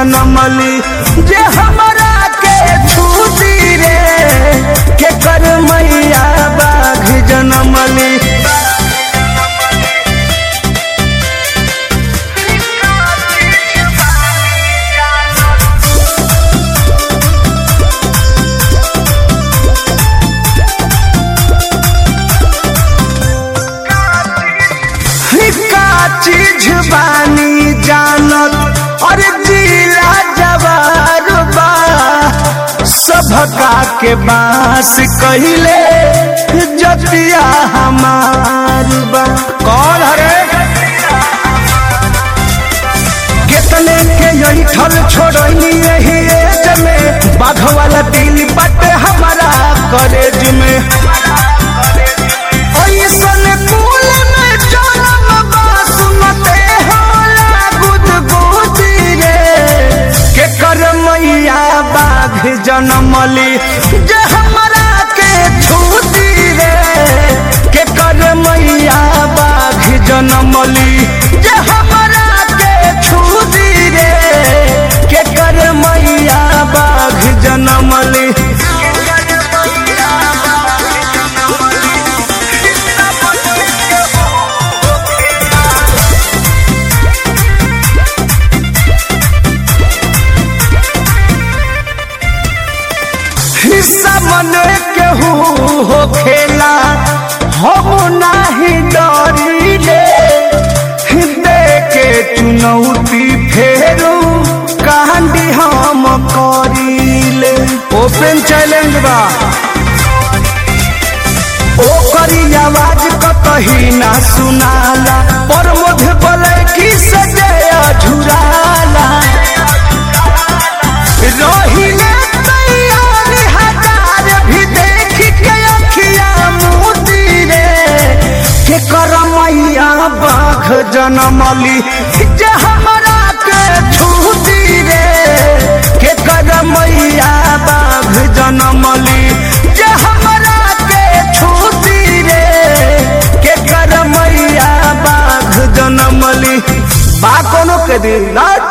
जनमली जे हमरा के छूती रे के कर मैया बाघ जनमली। चीज बानी जानत और जिला जवार बा सबका के बास कहिले जतिया हमार बा। कौन हरे कितने के यही ठल छोड़नी यही एज में बाघ वाला दिल बटे हमारा कॉलेज में। जनमली जे हमरा के छूती रे के कर मैया बाघ जनमली जे हमरा के छूती रे के कर मैया बाघ जनमली। हिस्सा मने केहू हो खेला हम नाही डरिले दे के चुनौती फेरू कांडी हम करिले। ओपन चैलेंज बा ओकरी आवाज कतही ना सुनाला पर मुझे बोले कि सजया झुराला रोहिले बाघ जनमली जे हमरा के छूती रे के कर मैया बाघ जनमली जे हमरा के छूती रे के कर मैया बाघ जनमली। बा कोनो के दिन